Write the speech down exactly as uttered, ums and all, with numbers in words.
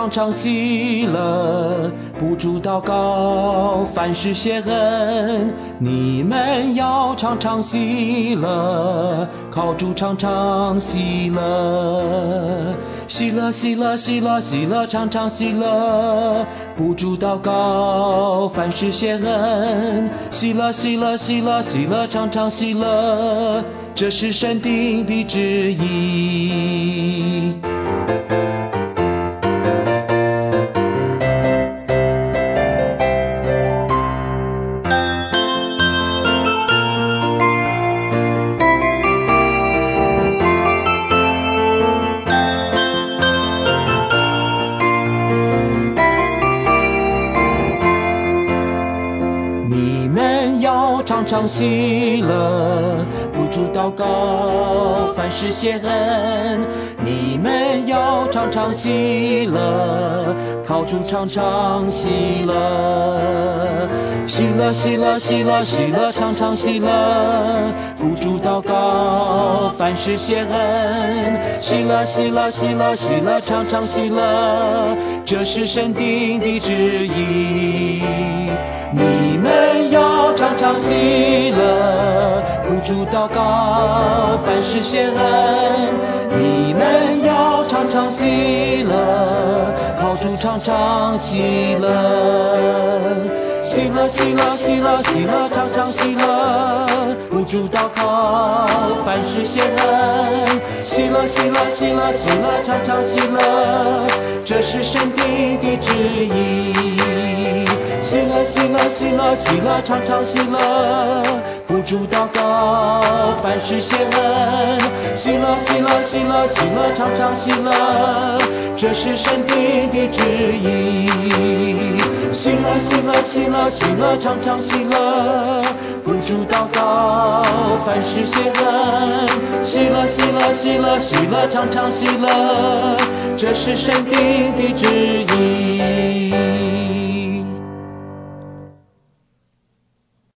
常常喜乐，不住祷告，凡事谢恩。你们要常常喜乐，靠主常常喜乐。喜乐喜乐喜乐喜乐，常常喜乐，不住祷告，凡事谢恩。喜乐喜乐喜乐喜乐，常常喜乐，这是神定的旨意。你们要常常喜乐，不住祷告，凡事谢恩。你们要常常喜乐，靠主常常喜乐。喜乐喜乐喜乐喜乐，常常喜乐，不住祷告，凡事谢恩。喜乐喜乐喜乐喜乐，常常喜乐，这是神定的旨意。你们要常常喜乐，不住祷告，凡事谢恩。你们要常常喜乐，靠主常常喜乐。喜乐喜乐喜乐喜乐，常常喜乐，不住祷告，凡事谢恩。喜乐喜乐喜乐喜乐，常常喜乐，这是神定的旨意。喜乐喜乐喜乐喜乐，常常喜乐，不住祷告，凡事谢恩。喜乐喜乐喜乐喜乐，常常喜乐，这是神定的旨意。喜乐喜乐喜乐喜乐，常常喜乐，不住祷告，凡事谢恩。喜乐喜乐喜乐喜乐，常常喜乐，这是神定的旨意。